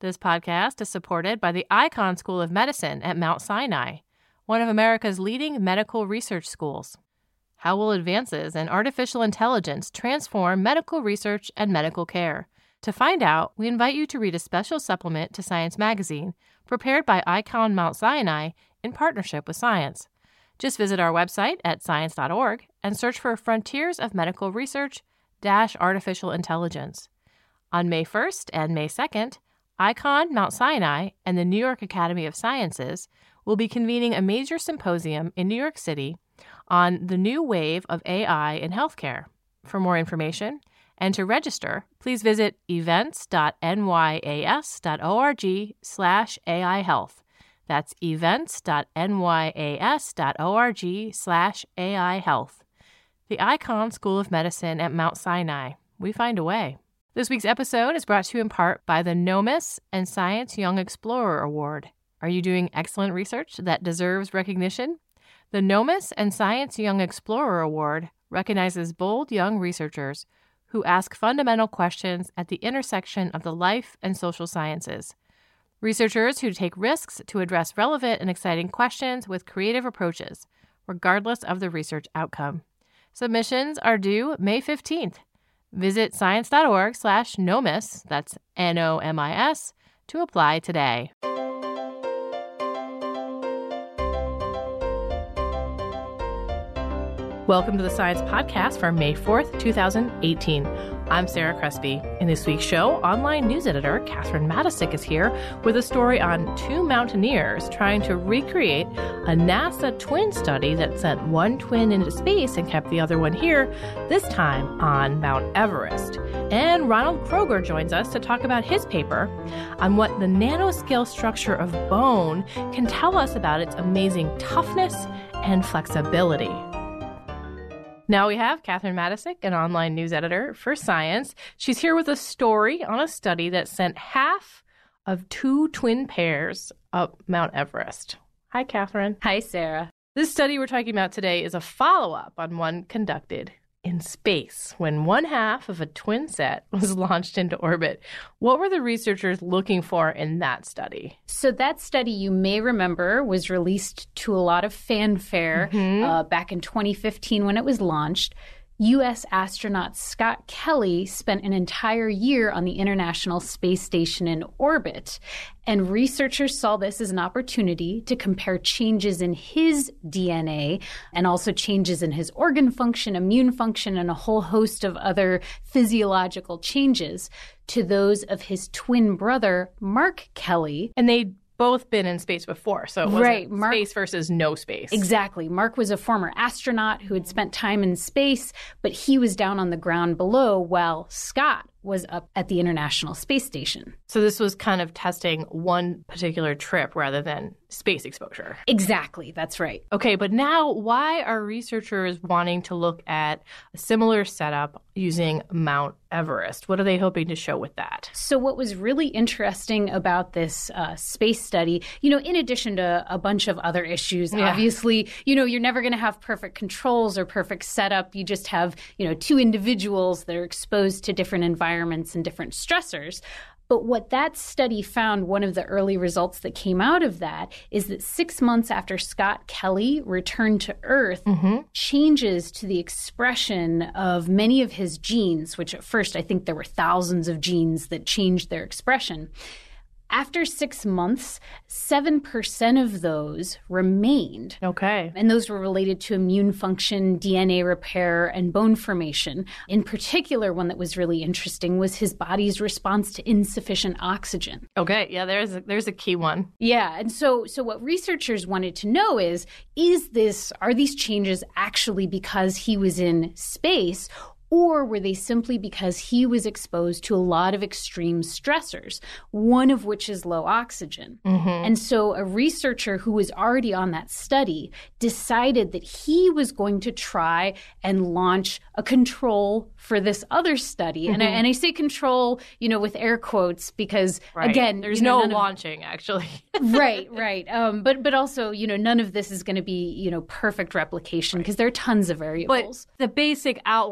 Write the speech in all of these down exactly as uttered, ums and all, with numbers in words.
This podcast is supported by the Icahn School of Medicine at Mount Sinai, one of America's leading medical research schools. How will advances in artificial intelligence transform medical research and medical care? To find out, we invite you to read a special supplement to Science Magazine, prepared by Icahn Mount Sinai in partnership with Science. Just visit our website at science dot org and search for Frontiers of Medical Research dash Artificial Intelligence. On May first and May second, Icahn Mount Sinai and the New York Academy of Sciences will be convening a major symposium in New York City on the new wave of A I in healthcare. For more information and to register, please visit events dot n y a s dot org slash A I health. That's events dot n y a s dot org slash A I health. The Icahn School of Medicine at Mount Sinai. We find a way. This week's episode is brought to you in part by the NOMIS and Science Young Explorer Award. Are you doing excellent research that deserves recognition? The NOMIS and Science Young Explorer Award recognizes bold young researchers who ask fundamental questions at the intersection of the life and social sciences. Researchers who take risks to address relevant and exciting questions with creative approaches, regardless of the research outcome. Submissions are due May fifteenth. Visit science dot org slash NOMIS, that's N O M I S, to apply today. Welcome to the Science Podcast for May fourth, twenty eighteen. I'm Sarah Crespi. In this week's show, online news editor Catherine Matisic is here with a story on two mountaineers trying to recreate a NASA twin study that sent one twin into space and kept the other one here, this time on Mount Everest. And Ronald Kroger joins us to talk about his paper on what the nanoscale structure of bone can tell us about its amazing toughness and flexibility. Now we have Catherine Matisic, an online news editor for Science. She's here with a story on a study that sent half of two twin pairs up Mount Everest. Hi, Catherine. Hi, Sarah. This study we're talking about today is a follow-up on one conducted in space when one half of a twin set was launched into orbit. What were the researchers looking for in that study? So that study, you may remember, was released to a lot of fanfare mm-hmm. uh, back in twenty fifteen when it was launched. U S astronaut Scott Kelly spent an entire year on the International Space Station in orbit, and researchers saw this as an opportunity to compare changes in his D N A and also changes in his organ function, immune function, and a whole host of other physiological changes to those of his twin brother, Mark Kelly. And they both been in space before, so it wasn't right. Mark, space versus no space. Exactly. Mark was a former astronaut who had spent time in space, but he was down on the ground below while Scott was up at the International Space Station. So this was kind of testing one particular trip rather than space exposure. Exactly. That's right. Okay, but now why are researchers wanting to look at a similar setup using Mount Everest? What are they hoping to show with that? So what was really interesting about this uh, space study, you know, in addition to a bunch of other issues, yeah. obviously, you know, you're never going to have perfect controls or perfect setup. You just have, you know, two individuals that are exposed to different environments and different stressors. But what that study found, one of the early results that came out of that, is that six months after Scott Kelly returned to Earth, mm-hmm. changes to the expression of many of his genes, which at first I think there were thousands of genes that changed their expression. After six months, seven percent of those remained. Okay. And those were related to immune function, D N A repair, and bone formation. In particular, one that was really interesting was his body's response to insufficient oxygen. Okay. Yeah, there's a, there's a key one. Yeah. And so so what researchers wanted to know is, is this, are these changes actually because he was in space, or were they simply because he was exposed to a lot of extreme stressors, one of which is low oxygen? Mm-hmm. And so a researcher who was already on that study decided that he was going to try and launch a control for this other study. Mm-hmm. And, I, and I say control, you know, with air quotes because, right. again, there's you know, no launching, of, actually. right, right. Um, but but also, you know, none of this is going to be, you know, perfect replication because right. there are tons of variables. But the basic outlines are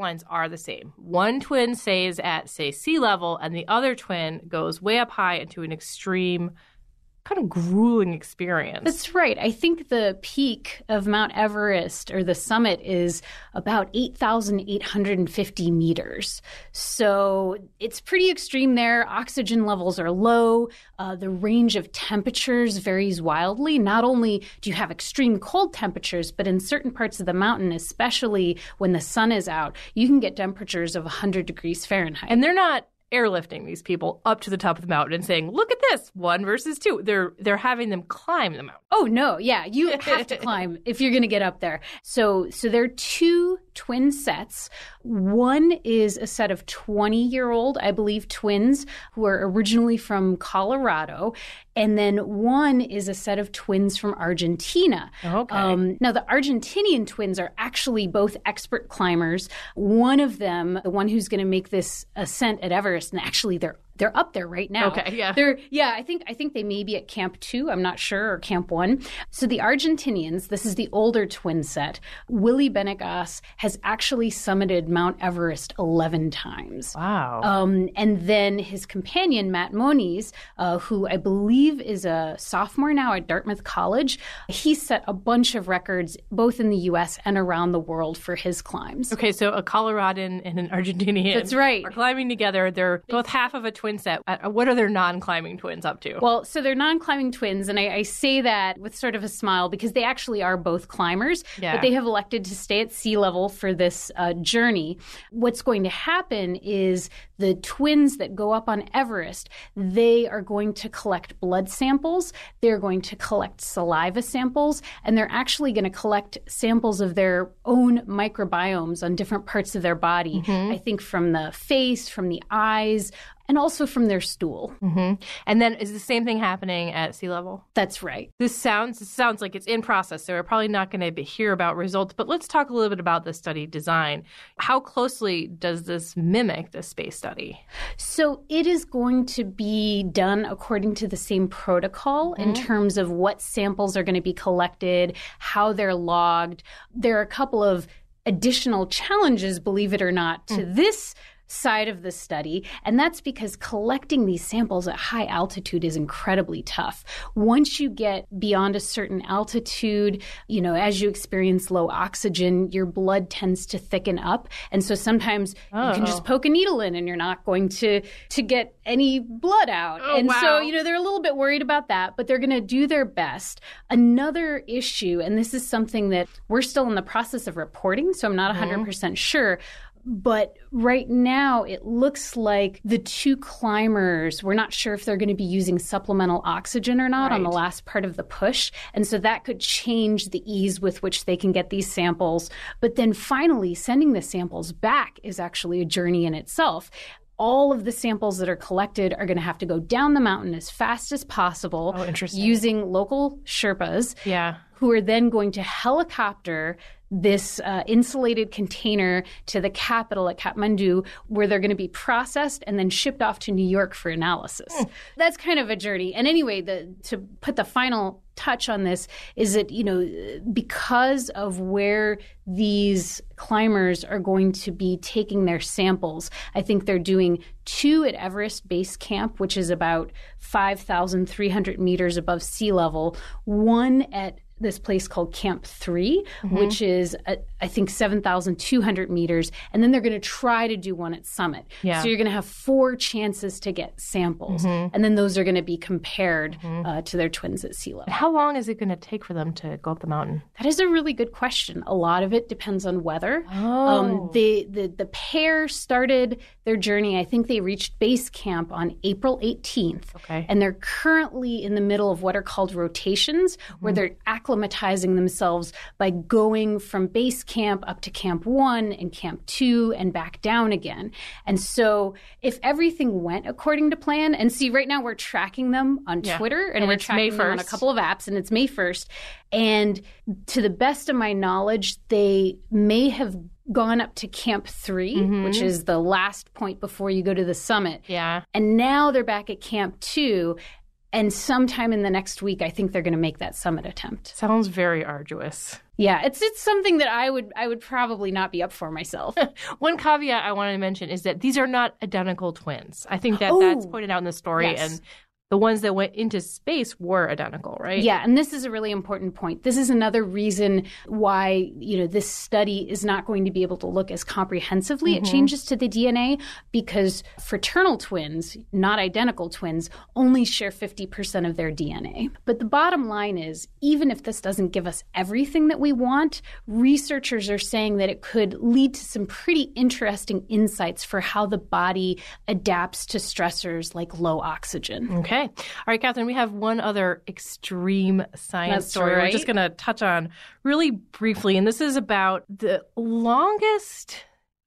are the same. One twin stays at, say, sea level, and the other twin goes way up high into an extreme, kind of grueling experience. That's right. I think the peak of Mount Everest, or the summit, is about eight thousand eight hundred fifty meters. So it's pretty extreme there. Oxygen levels are low. Uh, the range of temperatures varies wildly. Not only do you have extreme cold temperatures, but in certain parts of the mountain, especially when the sun is out, you can get temperatures of one hundred degrees Fahrenheit. And they're not airlifting these people up to the top of the mountain and saying, look at this, one versus two. They're they're having them climb the mountain. Oh, no. Yeah, you have to climb if you're going to get up there. So so there are two twin sets. One is a set of twenty-year-old, I believe, twins who are originally from Colorado. And then one is a set of twins from Argentina. Okay. Um, now, the Argentinian twins are actually both expert climbers. One of them, the one who's going to make this ascent at Everest, and actually they're They're up there right now. Okay, yeah. They're yeah, I think I think they may be at Camp two, I'm not sure, or Camp one. So the Argentinians, this is the older twin set. Willie Benegas has actually summited Mount Everest eleven times. Wow. Um, and then his companion, Matt Moniz, uh, who I believe is a sophomore now at Dartmouth College, he set a bunch of records both in the U S and around the world for his climbs. Okay, so a Coloradan and an Argentinian That's right. are climbing together. They're both half of a twin set. What are their non-climbing twins up to? Well, so they're non-climbing twins, and I, I say that with sort of a smile because they actually are both climbers, yeah. but they have elected to stay at sea level for this uh, journey. What's going to happen is the twins that go up on Everest, they are going to collect blood samples, they're going to collect saliva samples, and they're actually going to collect samples of their own microbiomes on different parts of their body. Mm-hmm. I think from the face, from the eyes, and also from their stool. Mm-hmm. And then is the same thing happening at sea level? That's right. This sounds this sounds like it's in process, so we're probably not going to hear about results, but let's talk a little bit about the study design. How closely does this mimic the space study? So it is going to be done according to the same protocol mm-hmm. in terms of what samples are going to be collected, how they're logged. There are a couple of additional challenges, believe it or not, to mm. this side of the study, and that's because collecting these samples at high altitude is incredibly tough. Once you get beyond a certain altitude, you know, as you experience low oxygen, your blood tends to thicken up, and so sometimes oh. you can just poke a needle in and you're not going to to get any blood out. Oh, and wow. so, you know, they're a little bit worried about that, but they're going to do their best. Another issue, and this is something that we're still in the process of reporting, so I'm not mm-hmm. one hundred percent sure, but right now, it looks like the two climbers, we're not sure if they're going to be using supplemental oxygen or not right. on the last part of the push. And so that could change the ease with which they can get these samples. But then finally, sending the samples back is actually a journey in itself. All of the samples that are collected are going to have to go down the mountain as fast as possible oh, interesting. using local Sherpas yeah. who are then going to helicopter this uh, insulated container to the capital at Kathmandu, where they're going to be processed and then shipped off to New York for analysis. Mm. That's kind of a journey. And anyway, the, to put the final touch on this is that, you know, because of where these climbers are going to be taking their samples, I think they're doing two at Everest Base Camp, which is about five thousand three hundred meters above sea level, one at this place called Camp three, mm-hmm. which is, uh, I think, seven thousand two hundred meters. And then they're going to try to do one at Summit. Yeah. So you're going to have four chances to get samples. Mm-hmm. And then those are going to be compared mm-hmm. uh, to their twins at sea level. How long is it going to take for them to go up the mountain? That is a really good question. A lot of it depends on weather. Oh. Um, the, the, the pair started their journey, I think they reached base camp on April eighteenth. Okay. And they're currently in the middle of what are called rotations, mm-hmm. where they're acclimatizing themselves by going from base camp up to Camp one and Camp two and back down again. And so if everything went according to plan, and see, right now we're tracking them on yeah. Twitter, and, and we're it's tracking May them on a couple of apps, and it's May first. And to the best of my knowledge, they may have gone up to Camp three, mm-hmm. which is the last point before you go to the summit. Yeah. And now they're back at Camp two. And sometime in the next week, I think they're going to make that summit attempt. Sounds very arduous. Yeah, it's it's something that I would I would probably not be up for myself. One caveat I wanted to mention is that these are not identical twins. I think that oh, that's pointed out in the story. Yes. And the ones that went into space were identical, right? Yeah, and this is a really important point. This is another reason why, you know, this study is not going to be able to look as comprehensively Mm-hmm. at changes to the D N A, because fraternal twins, not identical twins, only share fifty percent of their D N A. But the bottom line is, even if this doesn't give us everything that we want, researchers are saying that it could lead to some pretty interesting insights for how the body adapts to stressors like low oxygen. Okay. All right, Catherine, we have one other extreme science That's story right. we're just going to touch on really briefly. And this is about the longest,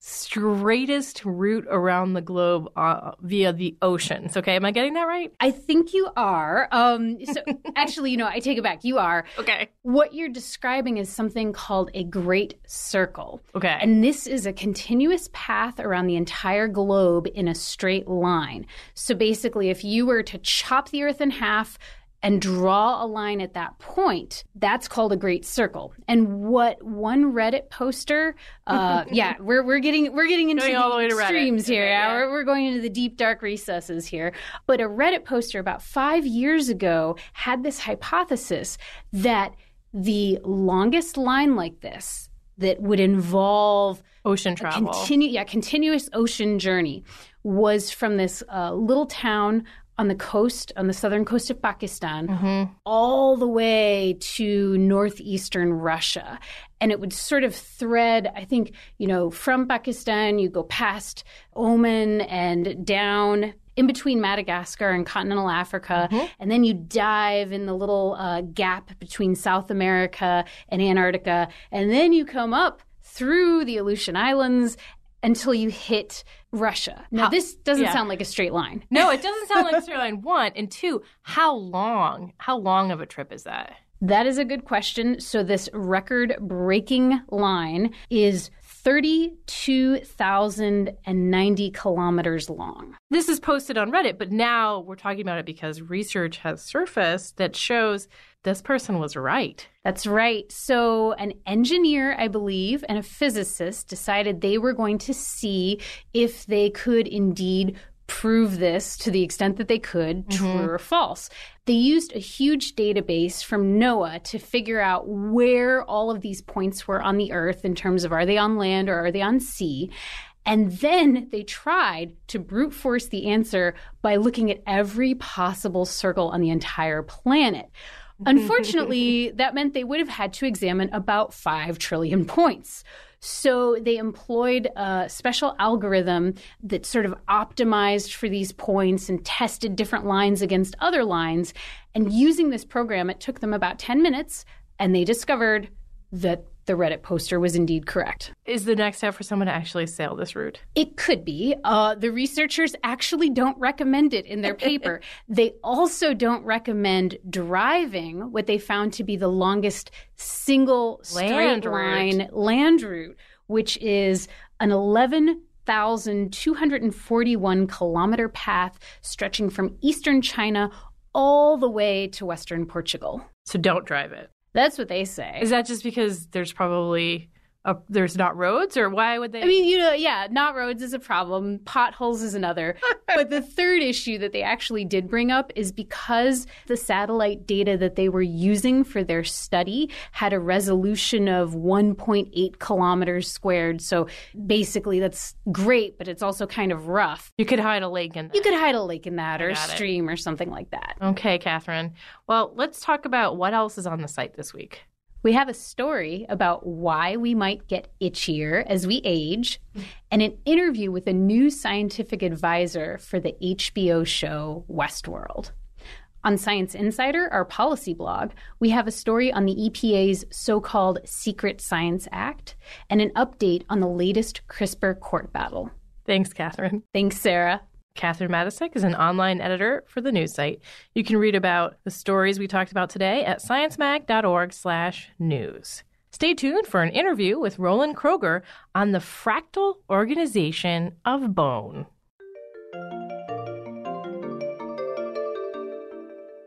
straightest route around the globe uh, via the oceans. Okay, am I getting that right? I think you are. Um, so actually, you know, I take it back. You are. Okay. What you're describing is something called a Great Circle. Okay. And this is a continuous path around the entire globe in a straight line. So basically, if you were to chop the Earth in half and draw a line at that point, that's called a Great Circle. And what one Reddit poster, uh, yeah, we're we're getting we're getting into Going the, all the way to extremes Reddit. here. Okay, yeah, yeah. We're, we're going into the deep dark recesses here. But a Reddit poster about five years ago had this hypothesis that the longest line like this that would involve Ocean travel. Continu- yeah, continuous ocean journey was from this uh, little town on the coast, on the southern coast of Pakistan, Mm-hmm. all the way to northeastern Russia. And it would sort of thread, I think, you know, from Pakistan, you go past Oman and down in between Madagascar and continental Africa, Mm-hmm. and then you dive in the little uh, gap between South America and Antarctica, and then you come up through the Aleutian Islands until you hit Russia. Now, How- this doesn't yeah. sound like a straight line. No, it doesn't sound like a straight line, one. And two, how long? How long of a trip is that? That is a good question. So this record-breaking line is thirty-two thousand ninety kilometers long. This is posted on Reddit, but now we're talking about it because research has surfaced that shows this person was right. That's right. So an engineer, I believe, and a physicist decided they were going to see if they could indeed prove this to the extent that they could, Mm-hmm. true or false. They used a huge database from NOAA to figure out where all of these points were on the Earth in terms of are they on land or are they on sea. And then they tried to brute force the answer by looking at every possible circle on the entire planet. Unfortunately, that meant they would have had to examine about five trillion points. So they employed a special algorithm that sort of optimized for these points and tested different lines against other lines. And using this program, it took them about ten minutes, and they discovered that the Reddit poster was indeed correct. Is the next step for someone to actually sail this route? It could be. Uh, the researchers actually don't recommend it in their paper. They also don't recommend driving what they found to be the longest single straight Land line route. land route, which is an eleven thousand two hundred forty-one kilometer path stretching from eastern China all the way to western Portugal. So don't drive it. That's what they say. Is that just because there's probably a, there's not roads, or why would they? I mean, you know, yeah, not roads is a problem. Potholes is another. But the third issue that they actually did bring up is because the satellite data that they were using for their study had a resolution of one point eight kilometers squared. So basically that's great, but it's also kind of rough. You could hide a lake in that. You could hide a lake in that or a got it. stream or something like that. Okay, Catherine. Well, let's talk about what else is on the site this week. We have a story about why we might get itchier as we age, and an interview with a new scientific advisor for the H B O show Westworld. On Science Insider, our policy blog, we have a story on the E P A's so-called Secret Science Act and an update on the latest CRISPR court battle. Thanks, Catherine. Thanks, Sarah. Catherine Matisek is an online editor for the news site. You can read about the stories we talked about today at sciencemag.org slash news. Stay tuned for an interview with Roland Kroger on the fractal organization of bone.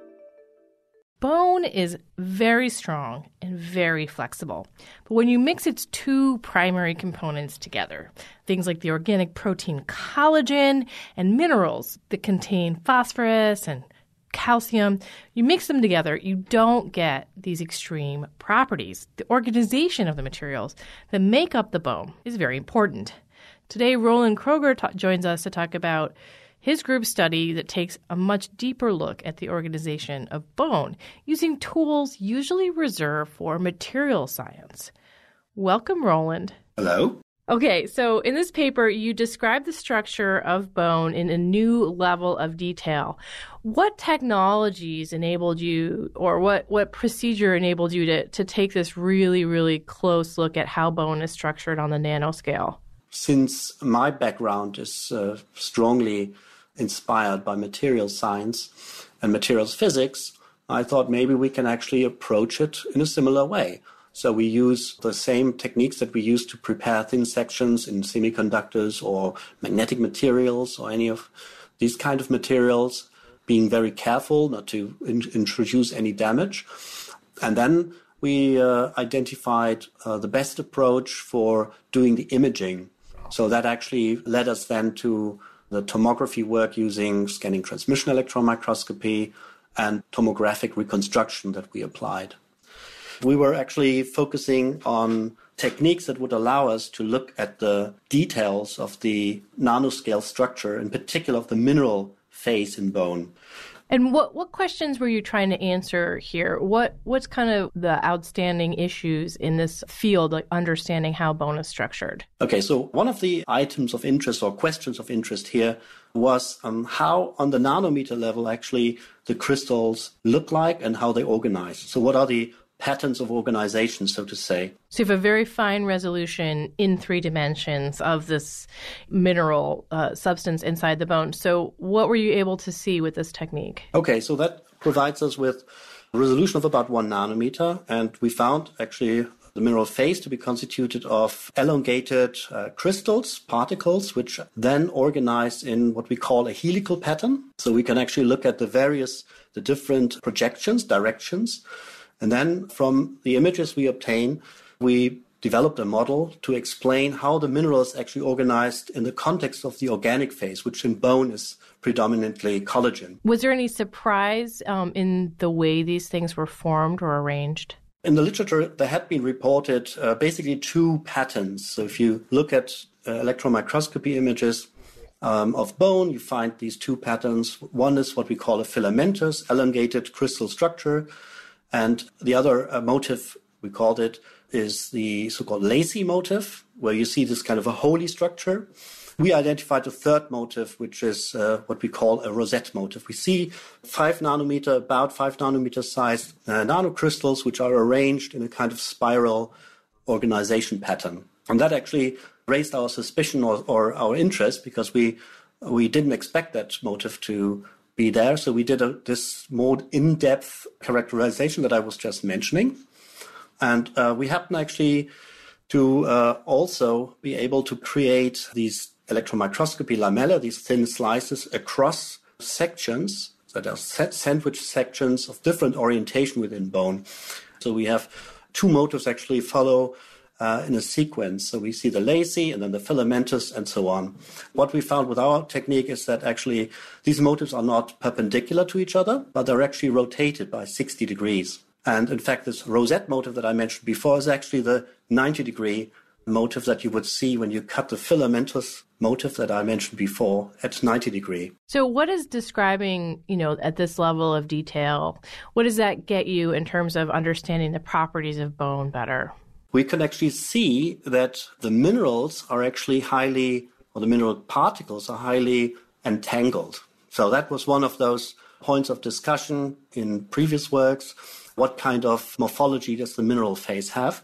Bone is very strong and very flexible. But when you mix its two primary components together, things like the organic protein collagen and minerals that contain phosphorus and calcium, you mix them together, you don't get these extreme properties. The organization of the materials that make up the bone is very important. Today, Roland Kroger ta- joins us to talk about his group's study that takes a much deeper look at the organization of bone using tools usually reserved for material science. Welcome, Roland. Hello. Okay, so in this paper, you describe the structure of bone in a new level of detail. What technologies enabled you, or what, what procedure enabled you to, to take this really, really close look at how bone is structured on the nanoscale? Since my background is uh, strongly inspired by materials science and materials physics, I thought maybe we can actually approach it in a similar way. So we use the same techniques that we use to prepare thin sections in semiconductors or magnetic materials or any of these kind of materials, being very careful not to in- introduce any damage. And then we uh, identified uh, the best approach for doing the imaging. So that actually led us then to the tomography work using scanning transmission electron microscopy and tomographic reconstruction that we applied. We were actually focusing on techniques that would allow us to look at the details of the nanoscale structure, in particular of the mineral phase in bone. And what, what questions were you trying to answer here? What What's kind of the outstanding issues in this field, like understanding how bone is structured? Okay, so one of the items of interest or questions of interest here was um, how on the nanometer level actually the crystals look like and how they organize. So what are the patterns of organization, so to say. So you have a very fine resolution in three dimensions of this mineral uh, substance inside the bone. So what were you able to see with this technique? Okay, so that provides us with a resolution of about one nanometer, and we found actually the mineral phase to be constituted of elongated uh, crystals, particles, which then organize in what we call a helical pattern. So we can actually look at the various, the different projections, directions. And then from the images we obtain, we developed a model to explain how the mineral is actually organized in the context of the organic phase, which in bone is predominantly collagen. Was there any surprise um, in the way these things were formed or arranged? In the literature, there had been reported uh, basically two patterns. So if you look at uh, electron microscopy images um, of bone, you find these two patterns. One is what we call a filamentous, elongated crystal structure. And the other uh, motif, we called it, is the so-called lacy motif, where you see this kind of a holy structure. We identified a third motif, which is uh, what we call a rosette motif. We see five nanometer, about five nanometer sized uh, nanocrystals, which are arranged in a kind of spiral organization pattern. And that actually raised our suspicion or, or our interest, because we we didn't expect that motif to be there. So we did a, this more in-depth characterization that I was just mentioning. And uh, we happen actually to uh, also be able to create these electron microscopy lamella, these thin slices across sections that are set sandwich sections of different orientation within bone. So we have two motifs actually follow Uh, in a sequence. So we see the lacy and then the filamentous and so on. What we found with our technique is that actually these motifs are not perpendicular to each other, but they're actually rotated by sixty degrees. And in fact, this rosette motif that I mentioned before is actually the ninety degree motif that you would see when you cut the filamentous motif that I mentioned before at ninety degree. So what is describing, you know, at this level of detail, what does that get you in terms of understanding the properties of bone better? We can actually see that the minerals are actually highly, or the mineral particles are highly entangled. So that was one of those points of discussion in previous works. What kind of morphology does the mineral phase have?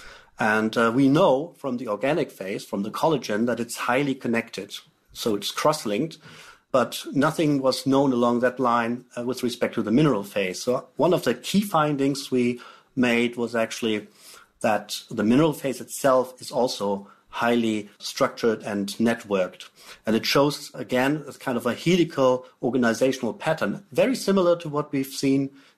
And uh, we know from the organic phase, from the collagen, that it's highly connected. So it's cross-linked, but nothing was known along that line uh, with respect to the mineral phase. So one of the key findings we made was actually that the mineral phase itself is also highly structured and networked. And it shows, again, a kind of a helical organizational pattern, very similar to what we've seen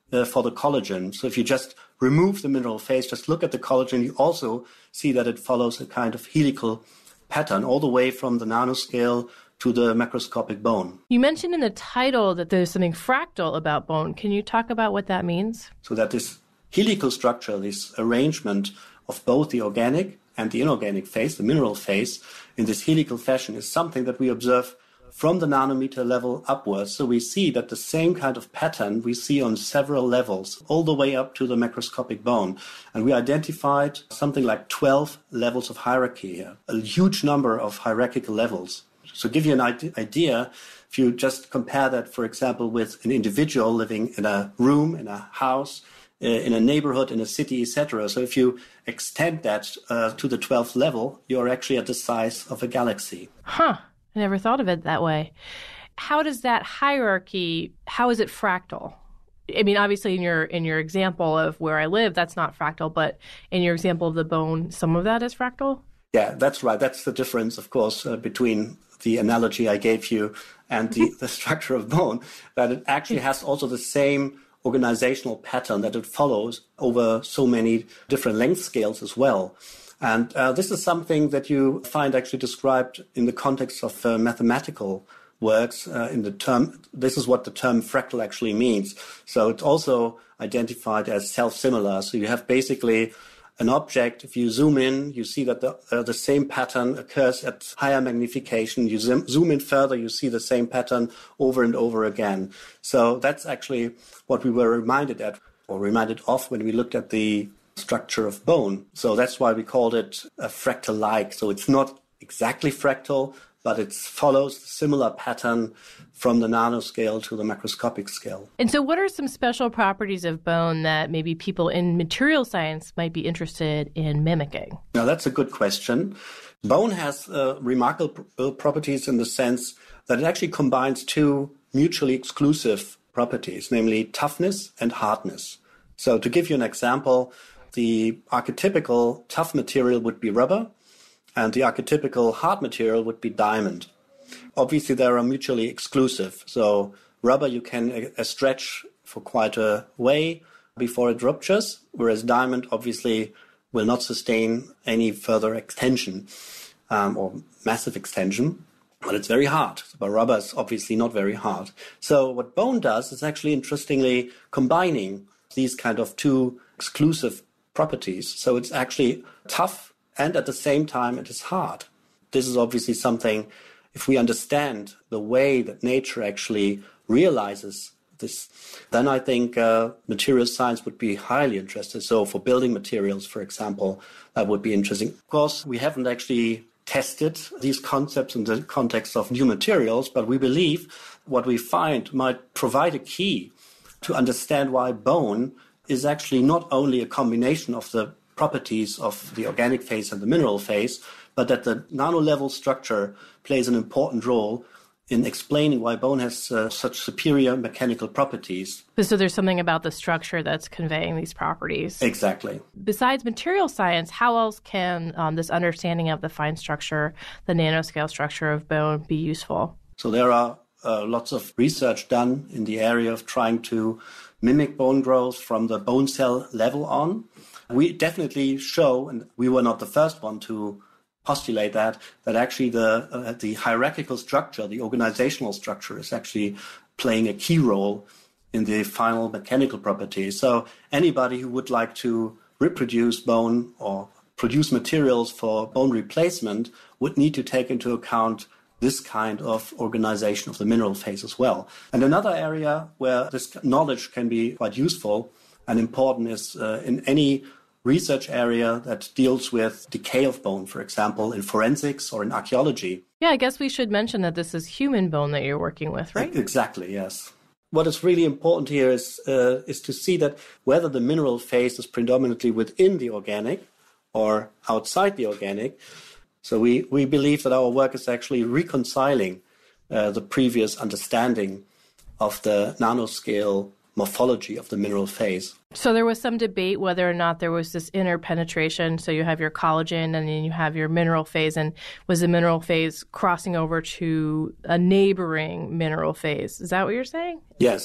uh, for the collagen. So if you just remove the mineral phase, just look at the collagen, you also see that it follows a kind of helical pattern all the way from the nanoscale to the macroscopic bone. You mentioned in the title that there's something fractal about bone. Can you talk about what that means? So that this helical structure, this arrangement of both the organic and the inorganic phase, the mineral phase, in this helical fashion is something that we observe from the nanometer level upwards. So we see that the same kind of pattern we see on several levels, all the way up to the macroscopic bone. And we identified something like twelve levels of hierarchy here, a huge number of hierarchical levels. So to give you an idea, if you just compare that, for example, with an individual living in a room, in a house, in a neighborhood, in a city, et cetera. So if you extend that uh, to the twelfth level, you're actually at the size of a galaxy. Huh. I never thought of it that way. How does that hierarchy, how is it fractal? I mean, obviously in your in your example of where I live, that's not fractal, but in your example of the bone, some of that is fractal? Yeah, that's right. That's the difference, of course, uh, between the analogy I gave you and the, the structure of bone, that it actually has also the same organizational pattern that it follows over so many different length scales as well. And uh, this is something that you find actually described in the context of uh, mathematical works uh, in the term. This is what the term fractal actually means. So it's also identified as self-similar. So you have basically an object. If you zoom in, you see that the, uh, the same pattern occurs at higher magnification. You zoom, zoom in further, you see the same pattern over and over again. So that's actually what we were reminded at, or reminded of when we looked at the structure of bone. So that's why we called it a fractal-like. So it's not exactly fractal, but it follows a similar pattern from the nanoscale to the macroscopic scale. And so what are some special properties of bone that maybe people in material science might be interested in mimicking? Now, that's a good question. Bone has uh, remarkable properties in the sense that it actually combines two mutually exclusive properties, namely toughness and hardness. So to give you an example, the archetypical tough material would be rubber, and the archetypical hard material would be diamond. Obviously, they are mutually exclusive. So rubber you can uh, stretch for quite a way before it ruptures, whereas diamond obviously will not sustain any further extension um, or massive extension, but it's very hard. But rubber is obviously not very hard. So what bone does is actually interestingly combining these kind of two exclusive properties. So it's actually tough, and at the same time it is hard. This is obviously something, if we understand the way that nature actually realizes this, then I think uh, material science would be highly interested. So for building materials, for example, that would be interesting. Of course, we haven't actually tested these concepts in the context of new materials, but we believe what we find might provide a key to understand why bone is actually not only a combination of the properties of the organic phase and the mineral phase, but that the nano-level structure plays an important role in explaining why bone has uh, such superior mechanical properties. So there's something about the structure that's conveying these properties. Exactly. Besides material science, how else can um, this understanding of the fine structure, the nanoscale structure of bone be useful? So there are uh, lots of research done in the area of trying to mimic bone growth from the bone cell level on. We definitely show, and we were not the first one to postulate that, that actually the uh, the hierarchical structure, the organizational structure is actually playing a key role in the final mechanical properties. So anybody who would like to reproduce bone or produce materials for bone replacement would need to take into account this kind of organization of the mineral phase as well. And another area where this knowledge can be quite useful and important is uh, in any research area that deals with decay of bone, for example, in forensics or in archaeology. Yeah, I guess we should mention that this is human bone that you're working with, right? Exactly, yes. What is really important here is uh, is to see that whether the mineral phase is predominantly within the organic or outside the organic. So we, we believe that our work is actually reconciling uh, the previous understanding of the nanoscale morphology of the mineral phase. So there was some debate whether or not there was this interpenetration. So you have your collagen and then you have your mineral phase. And was the mineral phase crossing over to a neighboring mineral phase? Is that what you're saying? Yes.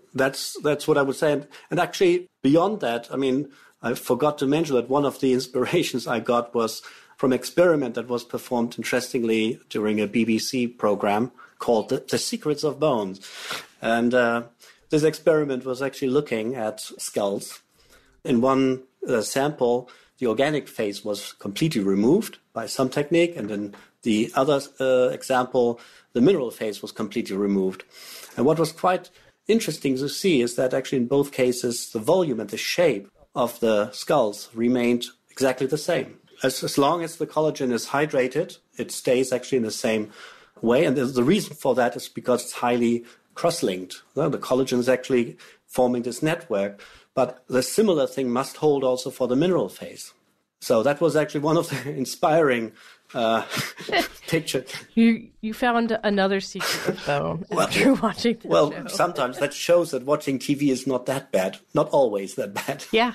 that's that's what I would say. And, and actually, beyond that, I mean, I forgot to mention that one of the inspirations I got was from an experiment that was performed, interestingly, during a B B C program called The, the Secrets of Bones. And uh, this experiment was actually looking at skulls. In one uh, sample, the organic phase was completely removed by some technique, and in the other uh, example, the mineral phase was completely removed. And what was quite interesting to see is that actually in both cases, the volume and the shape of the skulls remained exactly the same. As, as long as the collagen is hydrated, it stays actually in the same way. And the, the reason for that is because it's highly cross-linked. Well, the collagen is actually forming this network. But the similar thing must hold also for the mineral phase. So that was actually one of the inspiring uh, pictures. You you found another secret of bone well, after watching the well, show. Well, sometimes that shows that watching T V is not that bad. Not always that bad. Yeah.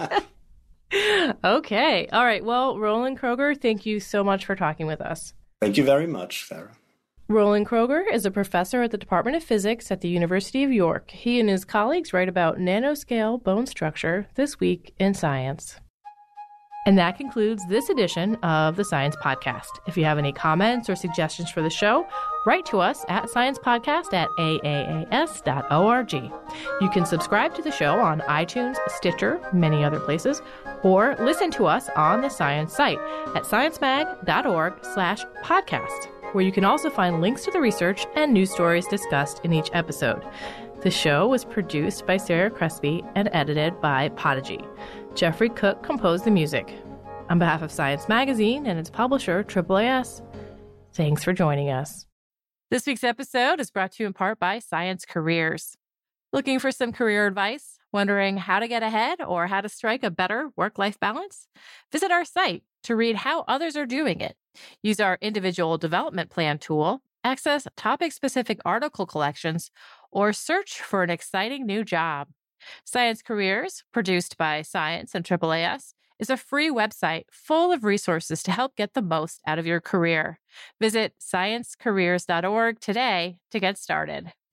Okay. All right. Well, Roland Kroger, thank you so much for talking with us. Thank you very much, Sarah. Roland Kroger is a professor at the Department of Physics at the University of York. He and his colleagues write about nanoscale bone structure this week in Science. And that concludes this edition of the Science Podcast. If you have any comments or suggestions for the show, write to us at sciencepodcast at a a a s dot org. You can subscribe to the show on iTunes, Stitcher, many other places, or listen to us on the Science site at sciencemag.org slash podcast, where you can also find links to the research and news stories discussed in each episode. The show was produced by Sarah Crespi and edited by Podigy. Jeffrey Cook composed the music. On behalf of Science Magazine and its publisher, A A A S, thanks for joining us. This week's episode is brought to you in part by Science Careers. Looking for some career advice? Wondering how to get ahead or how to strike a better work-life balance? Visit our site to read how others are doing it. Use our individual development plan tool, access topic-specific article collections, or search for an exciting new job. Science Careers, produced by Science and A A A S, is a free website full of resources to help get the most out of your career. Visit science careers dot org today to get started.